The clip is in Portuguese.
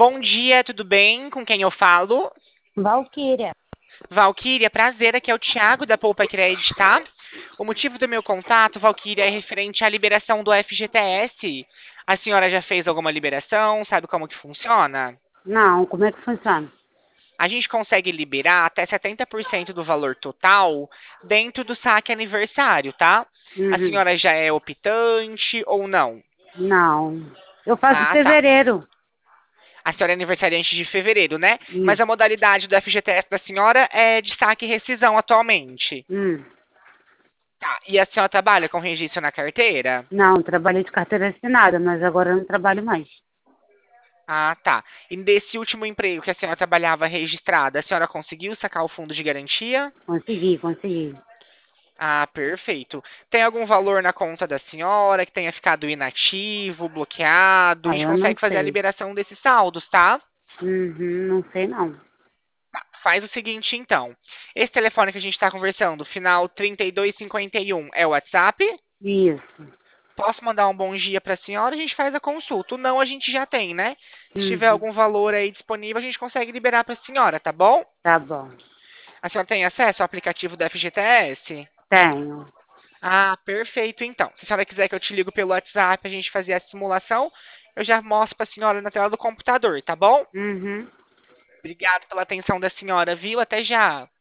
Bom dia, tudo bem? Com quem eu falo? Valquíria. Valquíria, prazer, aqui é o Thiago da Poupa Credit, tá? O motivo do meu contato, Valquíria, é referente à liberação do FGTS. A senhora já fez alguma liberação? Sabe como que funciona? Não, como é que funciona? A gente consegue liberar até 70% do valor total dentro do saque aniversário, tá? A Uhum. senhora já é optante ou não? Não. Eu faço Ah, tá. fevereiro. A senhora é aniversariante de fevereiro, né? Mas Isso. a modalidade do FGTS da senhora é de saque e rescisão atualmente. Hum. Tá. E a senhora trabalha com registro na carteira? Não, trabalhei de carteira assinada, mas agora eu não trabalho mais. Ah, tá. E nesse último emprego que a senhora trabalhava registrada, a senhora conseguiu sacar o fundo de garantia? Consegui. Ah, perfeito. Tem algum valor na conta da senhora que tenha ficado inativo, bloqueado? A Ah, gente eu não consegue fazer a sei. liberação desses saldos, tá? Uhum, não sei não. Faz o seguinte, então. Esse telefone que a gente está conversando, final 3251, é o WhatsApp? Isso. Posso mandar um bom dia para a senhora? A gente faz a consulta. O não a gente já tem, né? Se tiver Uhum. algum valor aí disponível, a gente consegue liberar para a senhora, tá bom? Tá bom. A senhora tem acesso ao aplicativo do FGTS? Tenho. Ah, perfeito, então. Se a senhora quiser que eu te ligo pelo WhatsApp, a gente fazer a simulação, eu já mostro para a senhora na tela do computador, tá bom? Uhum. Obrigado pela atenção da senhora, viu? Até já.